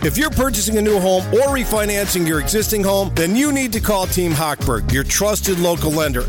If you're purchasing a new home or refinancing your existing home, then you need to call Team Hochberg, your trusted local lender,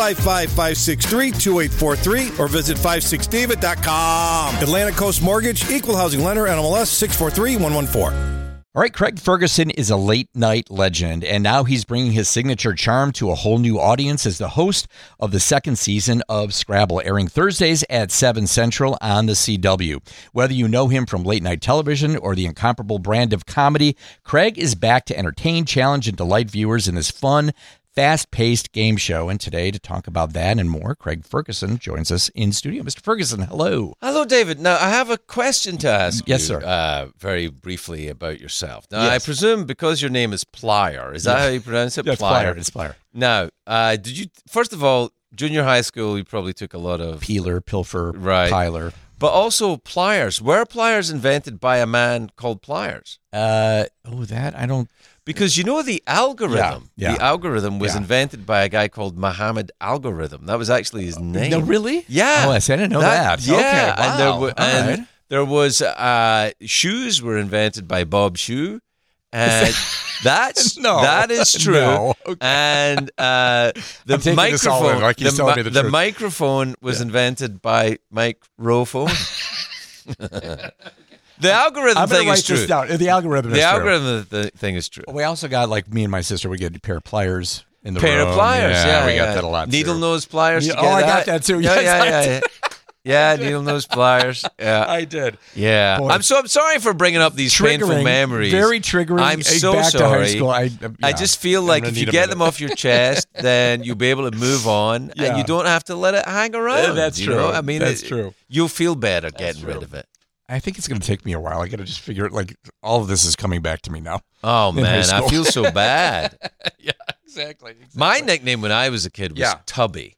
855-563-2843, or visit 56david.com. Atlantic Coast Mortgage, Equal Housing Lender, NMLS 643114. All right, Craig Ferguson is a late-night legend, and now he's bringing his signature charm to a whole new audience as the host of the second season of Scrabble, airing Thursdays at 7 Central on the CW. Whether you know him from late-night television or the incomparable brand of comedy, Craig is back to entertain, challenge, and delight viewers in this fun, fast-paced game show. And today, to talk about that and more, Craig Ferguson joins us in studio. Mr. Ferguson, hello. Hello, David. Now, I have a question to ask Yes, you, sir. very briefly about yourself. Now, Yes. I presume because your name is Plier, is that how you pronounce it? That's Plier. It's Plier. Now, did you, first of all, junior high school, you probably took a lot of... Peeler, pilfer, Right. piler. But also pliers. Were pliers invented by a man called Pliers? I don't... Because you know the algorithm. Yeah. The algorithm was Yeah. invented by a guy called Muhammad Algorithm. That was actually his name. No, really? Yeah. Oh, I didn't know that. Yeah. Okay, And there, wow. were, All and right. there was shoes were invented by Bob Shoe. And No. that is true. No. Okay. And I'm taking this all in, microphone, like he's telling me the truth. microphone was invented by Mike Rophone. The algorithm I'm going thing to write is true. this down. The algorithm is The true. algorithm thing is true. We also got, like, me and my sister, we get a pair of pliers in the Pair room. of pliers, yeah. we got that a lot, Needle too. nose pliers. Yeah, you get I got that, too. Yeah, Yes, I yeah, did. yeah. Yeah, needle nose pliers. Yeah, I did. yeah. Boy. I'm sorry for bringing up these painful Triggering, memories. very triggering. I'm so back sorry. to high school. I just feel like if you get them off your chest, then you'll be able to move on, Yeah. and you don't have to let it hang around. That's you true. know? I mean, That's true. You'll feel better getting true. rid of it. I think it's going to take me a while. I got to just figure it. Like, all of this is coming back to me now. Oh In high man, I school. feel so bad. Yeah, exactly. My nickname when I was a kid was Yeah. Tubby,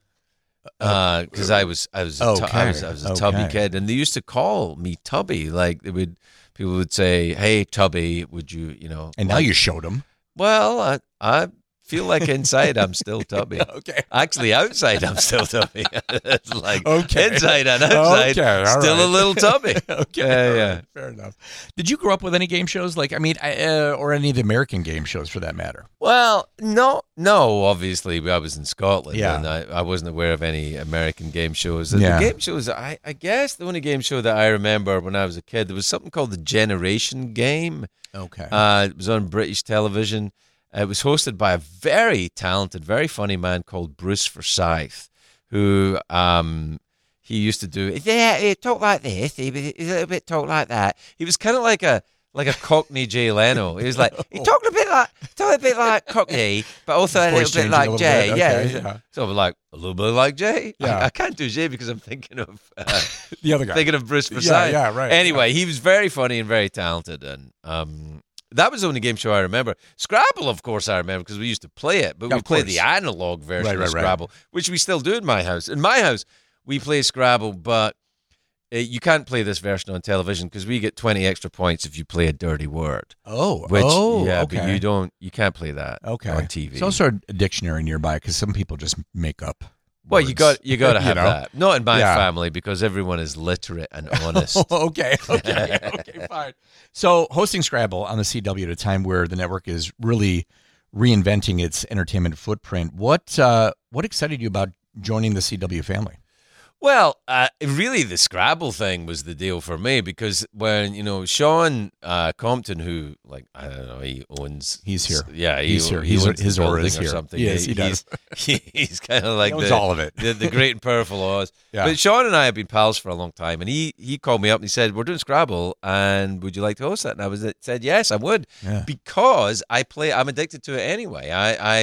because I was a tubby Okay. kid, and they used to call me Tubby. Like people would say, "Hey, Tubby, would you know?" And now you showed them. Well, I feel like inside I'm still Tubby. Okay. Actually, outside I'm still Tubby. It's like Okay. inside and outside, Okay, all still right. a little Tubby. Okay. Yeah, all yeah. right, fair enough. Did you grow up with any game shows? Like, I mean, or any of the American game shows for that matter? Well, no. Obviously, I was in Scotland, Yeah. and I wasn't aware of any American game shows. Yeah. The game shows, I guess, the only game show that I remember when I was a kid, there was something called the Generation Game. Okay. It was on British television. It was hosted by a very talented, very funny man called Bruce Forsyth, who he used to do. Yeah, he talked like this. He was a little bit talk like that. He was kind of like a Cockney Jay Leno. He was like he talked a bit like Cockney, but also a Voice little bit changing a like little Jay. bit. Yeah. Okay, yeah. So like a little bit like Jay. Yeah. I can't do Jay because I'm thinking of the other guy. thinking of Bruce Forsyth. Yeah, right. Anyway, he was very funny and very talented, and that was the only game show I remember. Scrabble, of course, I remember because we used to play it, but Yeah, we of played course. the analog version Right. of Scrabble, which we still do in my house. In my house, we play Scrabble, but you can't play this version on television because we get 20 extra points if you play a dirty word. Oh, Which, okay. but you can't play that Okay. on TV. There's also a dictionary nearby because some people just make up. Well, words. you got to have know? that. Not in my Yeah. family because everyone is literate and honest. Okay, fine. So, hosting Scrabble on the CW at a time where the network is really reinventing its entertainment footprint, what excited you about joining the CW family? Well, really, the Scrabble thing was the deal for me because when Sean Compton, who I don't know, he owns. He's here. Yeah, He's here. He owns His the aura building is or here. something. Yes, he does. He's kind of like He owns all of it. the great and powerful Oz. Yeah. But Sean and I have been pals for a long time, and he called me up and he said, "We're doing Scrabble, and would you like to host that?" And I said, "Yes, I would," Yeah. because I'm addicted to it anyway.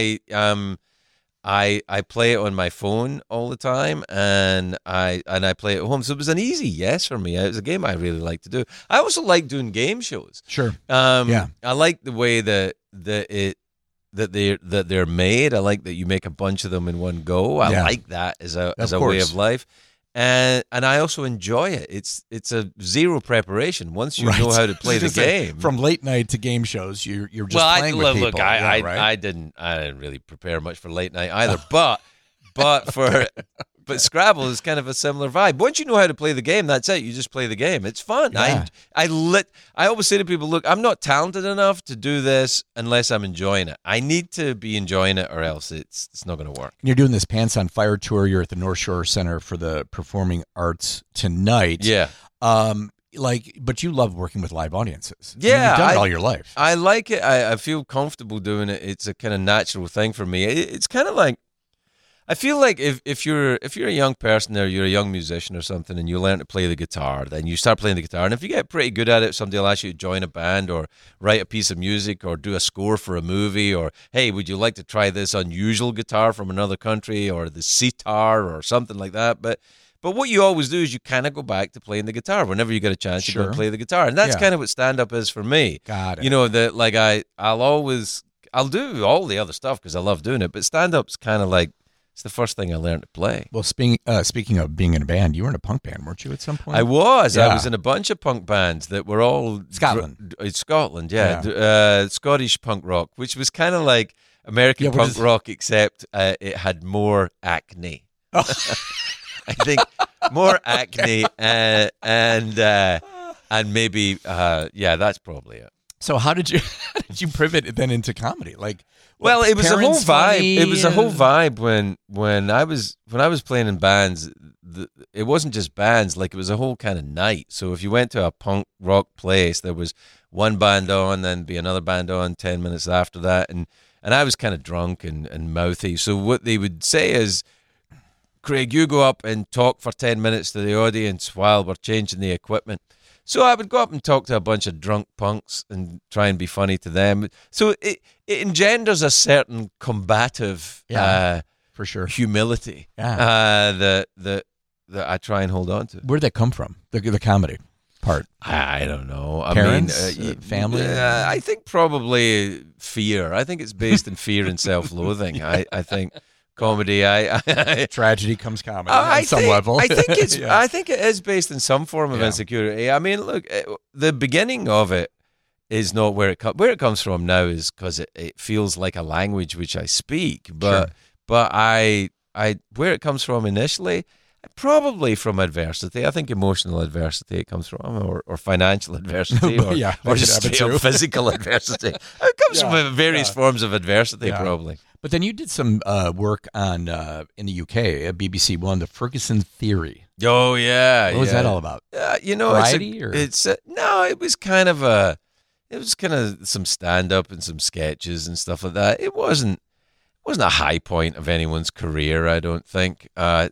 I play it on my phone all the time, and I play it at home. So it was an easy yes for me. It was a game I really like to do. I also like doing game shows. Sure. I like the way that they're made. I like that you make a bunch of them in one go. I like that as a way of life. And I also enjoy it. It's a zero preparation. Once you know how to play the game, from late night to game shows, you're just playing with people. I didn't really prepare much for late night either. But for But Scrabble is kind of a similar vibe. Once you know how to play the game, that's it. You just play the game. It's fun. Yeah. I always say to people, look, I'm not talented enough to do this unless I'm enjoying it. I need to be enjoying it, or else it's not going to work. You're doing this Pants on Fire tour. You're at the North Shore Center for the Performing Arts tonight. Yeah. But you love working with live audiences. Yeah, you've done it all your life. I like it. I feel comfortable doing it. It's a kind of natural thing for me. It's kind of like, I feel like if you're a young person or you're a young musician or something and you learn to play the guitar, then you start playing the guitar. And if you get pretty good at it, somebody will ask you to join a band or write a piece of music or do a score for a movie, or, hey, would you like to try this unusual guitar from another country, or the sitar or something like that. But what you always do is you kind of go back to playing the guitar. Whenever you get a chance, you go and play the guitar. And that's kind of what stand-up is for me. Got it. You know, that like I'll do all the other stuff because I love doing it, but stand-up's kind of like, it's the first thing I learned to play. Well, speaking of being in a band, you were in a punk band, weren't you, at some point? I was. Yeah. I was in a bunch of punk bands that were all... Scotland. Scotland, yeah. Scottish punk rock, which was kind of like American punk rock, except it had more acne. I think more acne and maybe that's probably it. So how did you pivot then into comedy? Well, it was a whole vibe. Funny? It was a whole vibe when I was playing in bands. It wasn't just bands; it was a whole kind of night. So if you went to a punk rock place, there was one band on, then be another band on 10 minutes after that, and I was kind of drunk and mouthy. So what they would say is, Craig, you go up and talk for 10 minutes to the audience while we're changing the equipment. So I would go up and talk to a bunch of drunk punks and try and be funny to them. So it engenders a certain combative, for sure, humility that I try and hold on to. Where did that come from? The comedy part? I don't know. Parents, family? I think probably fear. I think it's based in fear and self-loathing. I think comedy. Tragedy comes comedy on some level. I think it's. I think it is based in some form of insecurity. I mean, look, the beginning of it is not where it comes. Where it comes from now is because it feels like a language which I speak. But I where it comes from initially, probably from adversity. I think emotional adversity it comes from, or financial adversity, or just physical adversity. It comes from various forms of adversity, probably. But then you did some work on in the UK at BBC One, the Ferguson Theory. Oh yeah, what was that all about? Variety, it was kind of some stand up and some sketches and stuff like that. It wasn't a high point of anyone's career, I don't think. It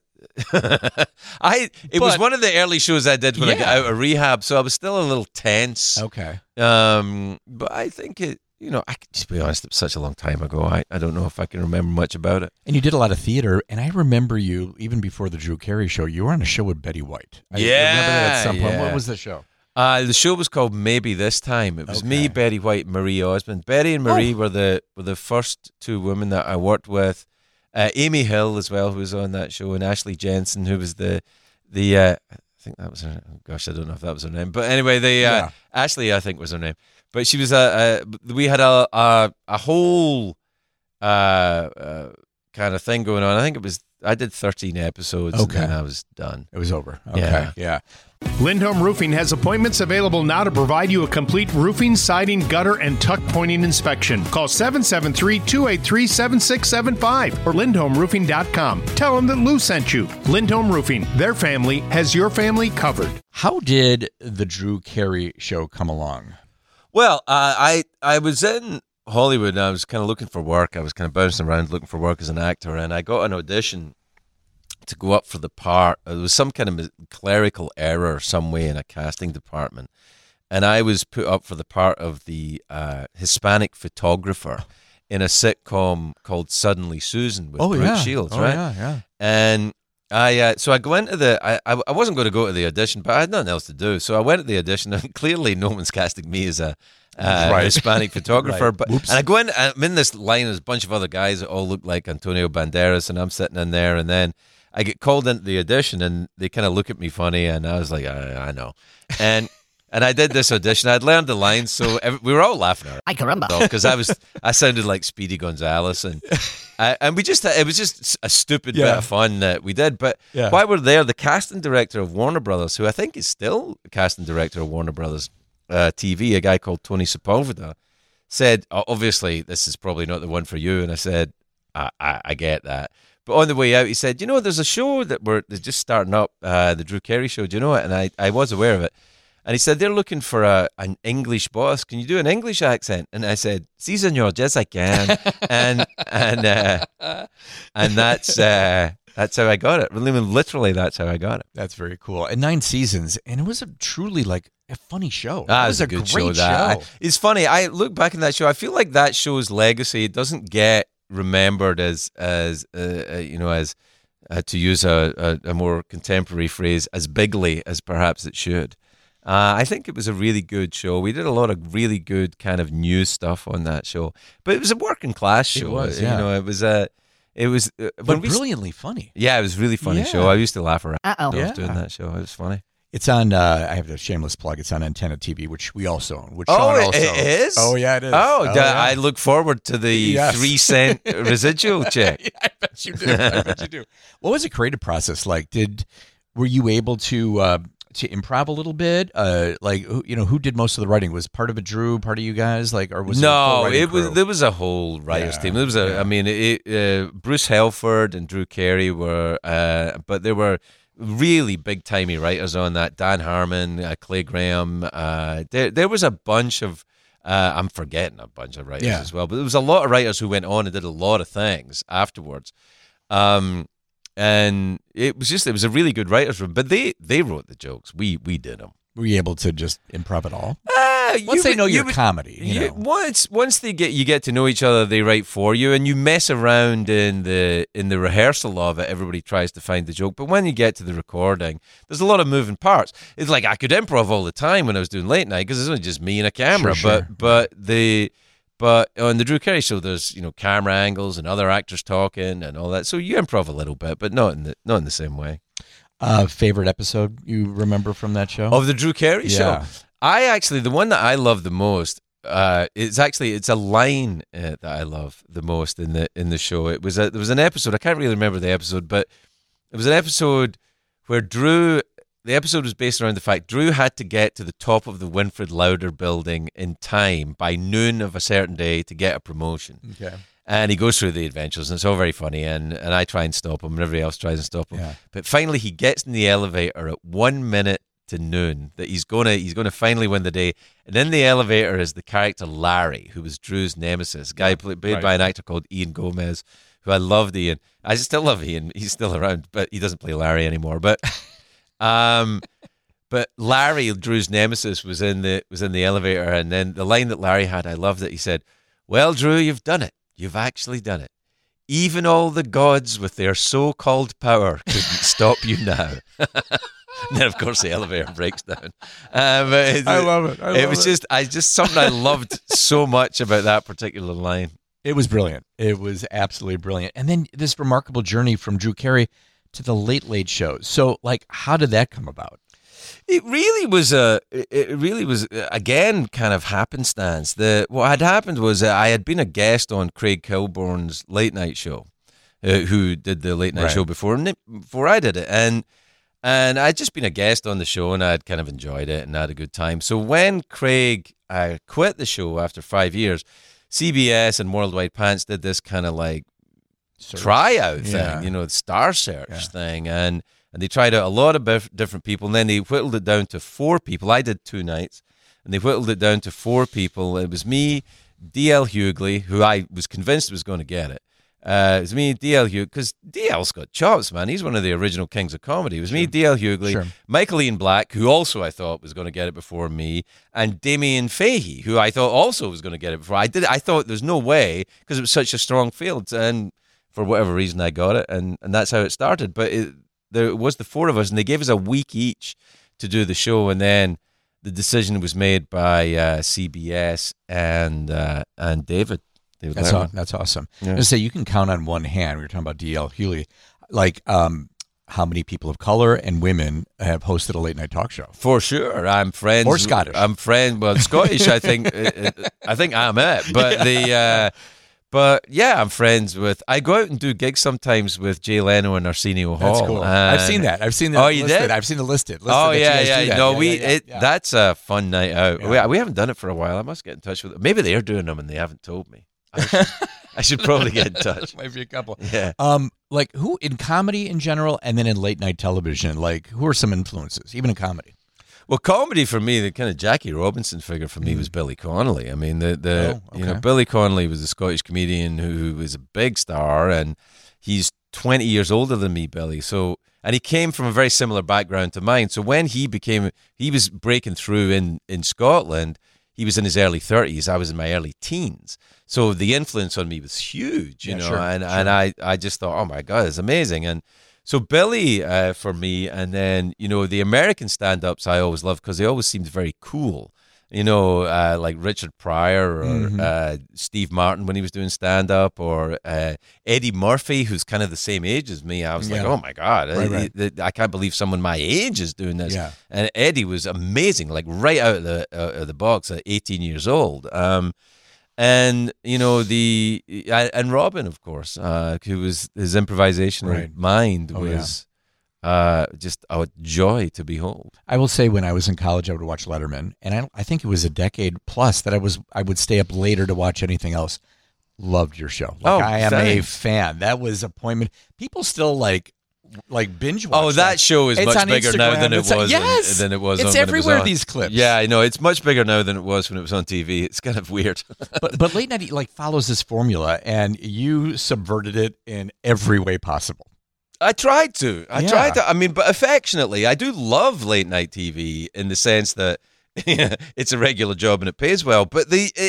was one of the early shows I did when I got out of rehab, so I was still a little tense. Okay. But I think it. I can just be honest, it was such a long time ago. I don't know if I can remember much about it. And you did a lot of theater, and I remember you, even before the Drew Carey show, you were on a show with Betty White. I remember that at some point. What was the show? The show was called Maybe This Time. It was me, Betty White, Marie Osmond. Betty and Marie were the first two women that I worked with. Amy Hill as well, who was on that show, and Ashley Jensen, who was the I think that was her. Oh gosh, I don't know if that was her name, but anyway, Ashley, I think was her name. But she was we had a whole kind of thing going on. I think I did 13 episodes and then I was done. It was over. Okay. Yeah. Lindholm Roofing has appointments available now to provide you a complete roofing, siding, gutter, and tuck pointing inspection. Call 773-283-7675 or lindholmroofing.com. Tell them that Lou sent you. Lindholm Roofing, their family has your family covered. How did the Drew Carey show come along? Well, I was in Hollywood and I was kind of looking for work. I was kind of bouncing around looking for work as an actor, and I got an audition to go up for the part. There was some kind of clerical error some way in a casting department, and I was put up for the part of the Hispanic photographer in a sitcom called Suddenly Susan with Brooke Shields, right? Yeah. And so I go into I wasn't going to go to the audition, but I had nothing else to do. So I went to the audition, and clearly no one's casting me as a Hispanic photographer. But and I go in, I'm in this line, there's a bunch of other guys that all look like Antonio Banderas, and I'm sitting in there, and then I get called into the audition, and they kind of look at me funny, and I was like, I know. And And I did this audition. I'd learned the lines, so we were all laughing at it. Ay, caramba. Because I sounded like Speedy Gonzales, and it was just a stupid bit of fun that we did. But while we're there, the casting director of Warner Brothers, who I think is still the casting director of Warner Brothers TV, a guy called Tony Sepulveda, said, obviously, this is probably not the one for you. And I said, I get that. But on the way out, he said, there's a show that they're just starting up, the Drew Carey show. Do you know it? And I was aware of it. And he said, they're looking for an English boss. Can you do an English accent? And I said, si, senor, yes, I can. and that's how I got it. Literally, that's how I got it. That's very cool. And 9 seasons, and it was truly like a funny show. It was a good great show. It's funny. I look back in that show. I feel like that show's legacy doesn't get remembered as to use a more contemporary phrase, as bigly as perhaps it should. I think it was a really good show. We did a lot of really good kind of news stuff on that show, but it was a working class show. It was, it was but brilliantly funny. Yeah, it was a really funny show. I used to laugh around doing Yeah. that show. It was funny. It's on, I have a shameless plug, it's on Antenna TV, which we also own. Which Oh, Sean it also is? Oh, yeah, it is. I look forward to the 3 cent residual check. Yeah, I bet you do. I bet you do. What was the creative process like? Were you able to improv a little bit? Who did most of the writing? Was part of it Drew, part of you guys? Or was no? it There was a whole writers team. There was Bruce Helford and Drew Carey were, but there were really big timey writers on that. Dan Harmon, Clay Graham. There was a bunch of. I'm forgetting a bunch of writers as well, but there was a lot of writers who went on and did a lot of things afterwards. And it was a really good writers room, but they wrote the jokes. We did them. Were you able to just improv it all? Once they know your comedy, Once you get to know each other, they write for you, and you mess around in the rehearsal of it. Everybody tries to find the joke, but when you get to the recording, there's a lot of moving parts. It's like I could improv all the time when I was doing late night because it's only just me and a camera. Sure. But on the Drew Carey show, there's camera angles and other actors talking and all that. So you improv a little bit, but not in the same way. Favorite episode you remember from that show? Of the Drew Carey show? The one that I love the most, it's a line that I love the most in the show. There was an episode, I can't really remember the episode, but it was an episode where the episode was based around the fact Drew had to get to the top of the Winfred Lauder building in time by noon of a certain day to get a promotion. Okay. And he goes through the adventures, and it's all very funny, and I try and stop him, and everybody else tries to stop him. Yeah. But finally, he gets in the elevator at 1 minute to noon, that he's gonna finally win the day. And in the elevator is the character Larry, who was Drew's nemesis, guy played by an actor called Ian Gomez, who I loved. Ian, I still love Ian. He's still around, but he doesn't play Larry anymore. But but Larry, Drew's nemesis, was in the elevator, and then the line that Larry had, I loved it. He said, "Well, Drew, you've done it. You've actually done it. Even all the gods with their so-called power couldn't stop you now." And then, of course, the elevator breaks down. I love it. It was just something I loved so much about that particular line. It was brilliant. It was absolutely brilliant. And then this remarkable journey from Drew Carey to the Late Late Show. So, how did that come about? It really was again kind of happenstance. What had happened was I had been a guest on Craig Kilborn's late night show, who did the late night show before I did it, and I'd just been a guest on the show, and I'd kind of enjoyed it and had a good time. So when Craig quit the show after 5 years, CBS and Worldwide Pants did this kind of tryout thing, Star Search thing, and they tried out a lot of different people, and then they whittled it down to 4 people. I did 2 nights, and they whittled it down to 4 people. It was me, D.L. Hughley, who I was convinced was going to get it. It was me, D.L. Hughley, because D.L.'s got chops, man. He's one of the original kings of comedy. It was me, D.L. Hughley, Michael Ian Black, who also I thought was going to get it before me, and Damien Fahey, who I thought also was going to get it before I did. I thought there's no way, because it was such a strong field, and for whatever reason I got it, and that's how it started. But there was the 4 of us, and they gave us a week each to do the show, and then the decision was made by CBS and David. That's awesome. Yeah. I say you can count on one hand. We were talking about D.L. Hughley, how many people of color and women have hosted a late night talk show. For sure, I'm friends. Or Scottish. I'm friends. Well, Scottish, I think. I think I'm it. But but yeah, I'm friends with. I go out and do gigs sometimes with Jay Leno and Arsenio Hall. That's cool. I've seen that. I've seen that. Oh, you listed. did? I've seen the listed. Oh that you guys do yeah. that. No, Yeah. that's a fun night out. Yeah. We haven't done it for a while. I must get in touch with them. Maybe they're doing them and they haven't told me. I should probably get in touch. Might be a couple. Yeah. Like who in comedy in general, and then in late night television, like who are some influences, even in comedy? Well, comedy for me, the kind of Jackie Robinson figure for me was Billy Connolly. I mean, Billy Connolly was a Scottish comedian who was a big star, and he's 20 years older than me, Billy. So, and he came from a very similar background to mine. So when he was breaking through in Scotland, he was in his early 30s. I was in my early teens. So the influence on me was huge, you know, sure. And I just thought, oh my God, it's amazing. And so Billy for me, and then, you know, the American stand-ups I always loved because they always seemed very cool. You know, like Richard Pryor or Steve Martin when he was doing stand-up, or Eddie Murphy, who's kind of the same age as me. I was like, oh my God, I can't believe someone my age is doing this. Yeah. And Eddie was amazing, like right out of the box at 18 years old. And you know and Robin, of course, who was his improvisational mind was just a joy to behold. I will say, when I was in college, I would watch Letterman, and I think it was a decade plus that I would stay up later to watch anything else. Loved your show. I am a fan. That was appointment. People still like binge watch. Oh, that show is much bigger Instagram. now than it was. Yes, than it was. It's when everywhere. It was on. These clips. Yeah, I know. It's much bigger now than it was when it was on TV. It's kind of weird. but late night follows this formula, and you subverted it in every way possible. I tried to. I mean, but affectionately, I do love late night TV in the sense that it's a regular job and it pays well. But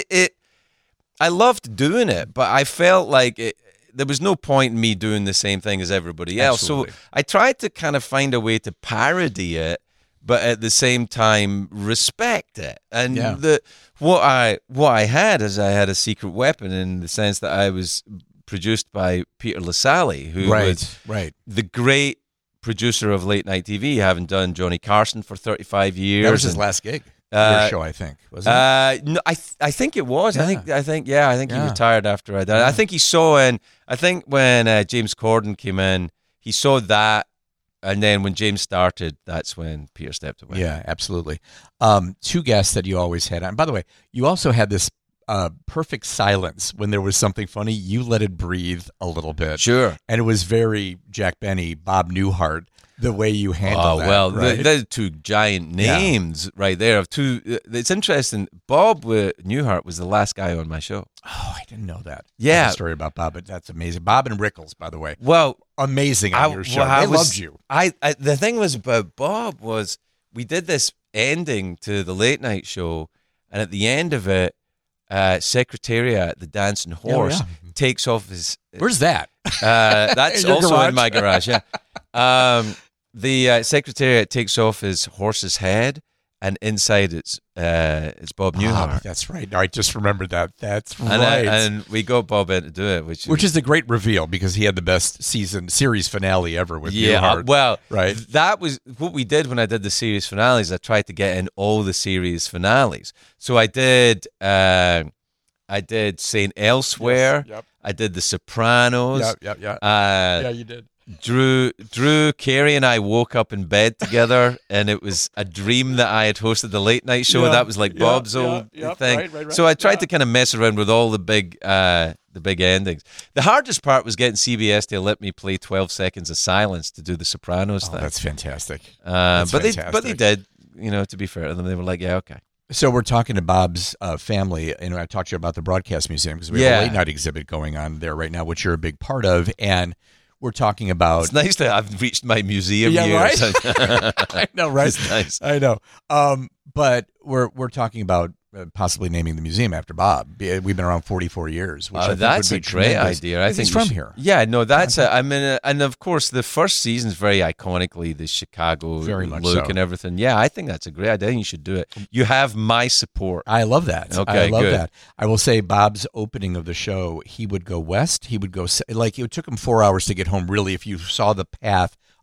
I loved doing it, but I felt like there was no point in me doing the same thing as everybody else. Absolutely. So I tried to kind of find a way to parody it, but at the same time respect it. And what I had is I had a secret weapon in the sense that I was produced by Peter Lasalle, who was the great producer of late night TV, having done Johnny Carson for 35 years. That was his last gig. Your show, I think, wasn't it? No, I think it was. Yeah. I think he retired after I died. I think he saw I think when James Corden came in, he saw that, and then when James started, that's when Peter stepped away. Yeah, absolutely. Two guests that you always had on. By the way, you also had this perfect silence when there was something funny. You let it breathe a little bit. Sure. And it was very Jack Benny, Bob Newhart, the way you handle that. Well, right? they're two giant names right there. Of two. It's interesting. Bob Newhart was the last guy on my show. Oh, I didn't know that. Yeah. I have a story about Bob, but that's amazing. Bob and Rickles, by the way. Well, amazing on your show. They loved you. The thing was about Bob was we did this ending to the late night show, and at the end of it, Secretariat, the dancing horse, takes off his. Where's that? That's in also garage? in my garage. Yeah. The Secretariat takes off his horse's head, and inside it's Bob Newhart. That's right. I just remembered that. That's And, right. and we got Bob in to do it, which is the great reveal because he had the best series finale ever with Newhart. Well, right. That was what we did when I did the series finales. I tried to get in all the series finales. So I did Saint Elsewhere. Yes, yep. I did The Sopranos. Yep. Yeah, you did. Drew Carey and I woke up in bed together, and it was a dream that I had hosted the late night show. That was like Bob's old thing. Right. So I tried to kind of mess around with all the big endings. The hardest part was getting CBS to let me play 12 Seconds of Silence to do the Sopranos thing. That's fantastic. But they did. You know, to be fair to them, they were like, yeah, okay. So we're talking to Bob's family, and I talked to you about the Broadcast Museum because we have a late night exhibit going on there right now, which you're a big part of, and we're talking about. It's nice that I've reached my museum years. Right? I know, right? It's nice. I know. But we're talking about possibly naming the museum after Bob. We've been around 44 years. Which I think that's would be a great tremendous. idea. I think he's from here. Yeah, no, that's. And of course, the first season's very iconically the Chicago Very much look so. and everything. Yeah, I think that's a great idea. I think you should do it. You have my support. I love that. Okay, I love good. that. I will say Bob's opening of the show, he would go west. He would go, like, it took him 4 hours to get home, really, if you saw the path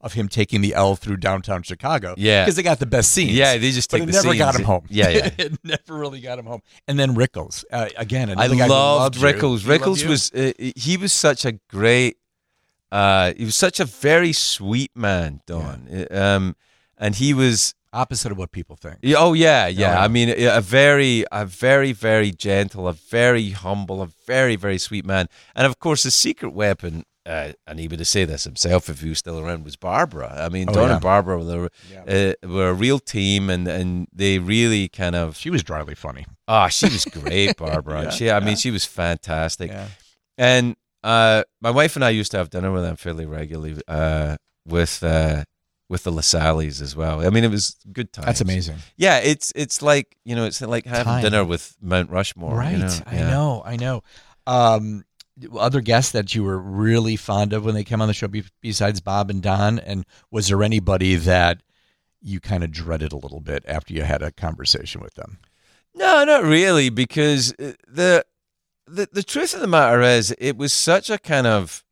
of him taking the L through downtown Chicago. Yeah. Because they got the best scenes. Yeah, they just take but it the never got scenes. him home. Yeah, yeah. It never really got him home. And then Rickles. Again, I another guy who loved you. Rickles. He loved Rickles you? was he was such a great he was such a very sweet man, Don. And he was opposite of what people think. yeah. yeah. I mean, a very, very gentle, a very humble, a very, very sweet man. And of course, his secret weapon, and he would say this himself if he was still around, was Barbara. I mean, Don and Barbara were a real team, and they really kind of. She was dryly funny. Oh, she was great, Barbara. I mean, she was fantastic. Yeah. And my wife and I used to have dinner with them fairly regularly with the LaSalles as well. I mean, it was good times. That's amazing. Yeah, it's like, it's like having dinner with Mount Rushmore. Right. I know. Other guests that you were really fond of when they came on the show besides Bob and Don, and was there anybody that you kind of dreaded a little bit after you had a conversation with them? No, not really, because the truth of the matter is it was such a kind of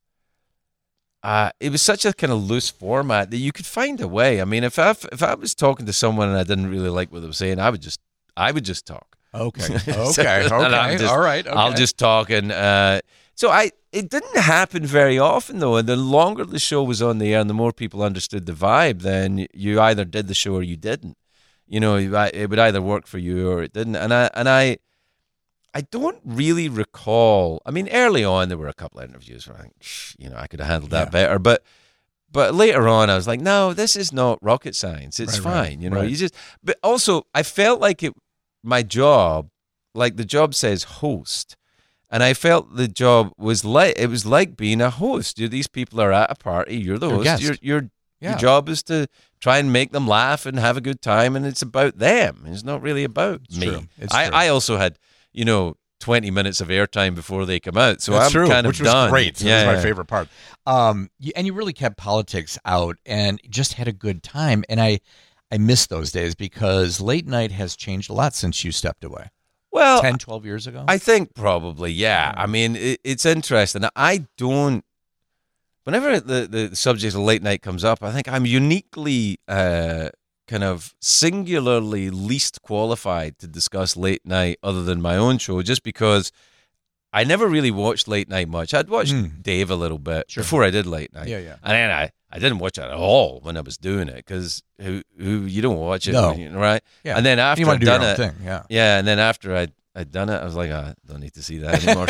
loose format that you could find a way. I mean, if I was talking to someone and I didn't really like what they were saying, I would just talk. Okay. So, Okay. All right. Okay. I'll just talk, and so it didn't happen very often though. And the longer the show was on the air, and the more people understood the vibe, then you either did the show or you didn't. It would either work for you or it didn't. And I don't really recall. I mean, early on there were a couple of interviews where I think, I could have handled that better. But later on, I was like, no, this is not rocket science. It's fine. right. But also, I felt like my job, like the job says host, and I felt the job was like being a host. These people are at a party. You're the host. Your job is to try and make them laugh and have a good time, and it's about them. It's not really about me. True. It's true. I also had 20 minutes of airtime before they come out, so I'm kind of which was done. Great. That was my favorite part. And you really kept politics out and just had a good time. And I miss those days because late night has changed a lot since you stepped away. Well, 10, 12 years ago? I think probably, yeah. I mean, it's interesting. Whenever the subject of late night comes up, I think I'm uniquely kind of singularly least qualified to discuss late night other than my own show, just because I never really watched late night much. I'd watched Dave a little bit before I did late night. Yeah. And then I didn't watch it at all when I was doing it, because who you don't watch it, No. right? Yeah. And then after I'd done it, thing. and then after I'd done it, I was like, I don't need to see that anymore.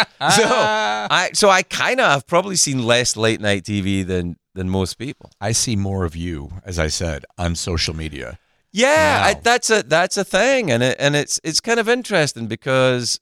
So I kind of have probably seen less late night TV than most people. I see more of you, as I said, on social media. Yeah, Wow. that's a thing, and it's kind of interesting because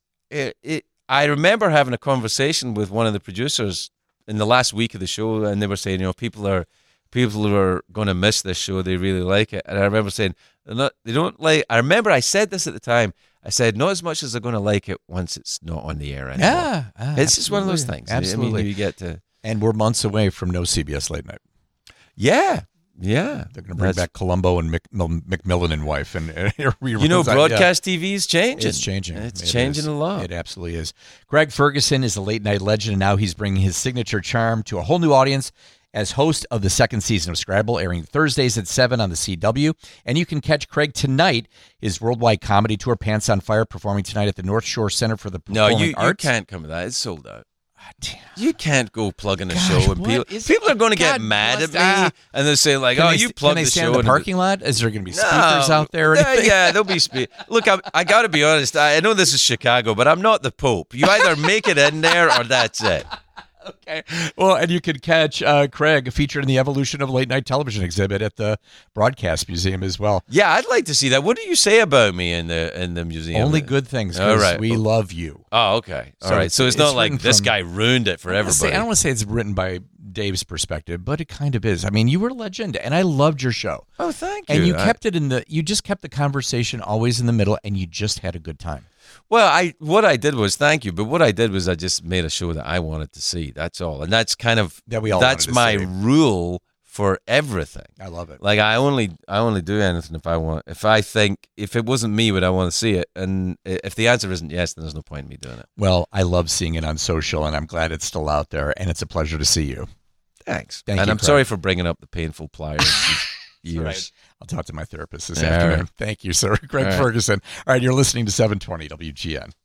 I remember having a conversation with one of the producers in the last week of the show, and they were saying, people are going to miss this show. They really like it, and I remember saying, they don't like. I remember I said this at the time. I said, not as much as they're going to like it once it's not on the air anymore. Yeah, it's just one of those things. Absolutely. I mean, you get to. And we're months away from no CBS late night. Yeah. They're going to bring back Columbo and McMillan and wife. And broadcast TV is changing. It's changing. It's changing a lot. It absolutely is. Greg Ferguson is a late night legend, and now he's bringing his signature charm to a whole new audience as host of the second season of Scrabble, airing Thursdays at 7 on the CW. And you can catch Craig tonight, his worldwide comedy tour, Pants on Fire, performing tonight at the North Shore Center for the Performing Arts. You can't come to that. It's sold out. Damn. You can't go plugging a show, and people are going to get mad at me, and they'll say like, you plugged the show. Can they stand in the parking lot? Is there going to be speakers out there? Or anything? Yeah, there'll be Look, I got to be honest. I know this is Chicago, but I'm not the Pope. You either make it in there or that's it. Okay. Well, and you can catch Craig featured in the Evolution of Late Night Television exhibit at the Broadcast Museum as well. Yeah, I'd like to see that. What do you say about me in the museum? Only good things, because we love you. Oh, okay. All right. So it's not like this guy ruined it for everybody. I don't want to say it's written by Dave's perspective, but it kind of is. I mean, you were a legend, and I loved your show. Oh, thank you. And you kept it you just kept the conversation always in the middle, and you just had a good time. Well, what I did was, thank you, but what I did was I just made a show that I wanted to see. That's all, and that's kind of that's my rule for everything. I love it. Like I only do anything if I want. If I think if it wasn't me, would I want to see it? And if the answer isn't yes, then there's no point in me doing it. Well, I love seeing it on social, and I'm glad it's still out there, and it's a pleasure to see you. Thanks. Thank and you, I'm Craig. sorry for bringing up the painful pliers years. Right. I'll talk to my therapist this All afternoon. right. Thank you, sir. Greg All right. Ferguson. All right, you're listening to 720 WGN.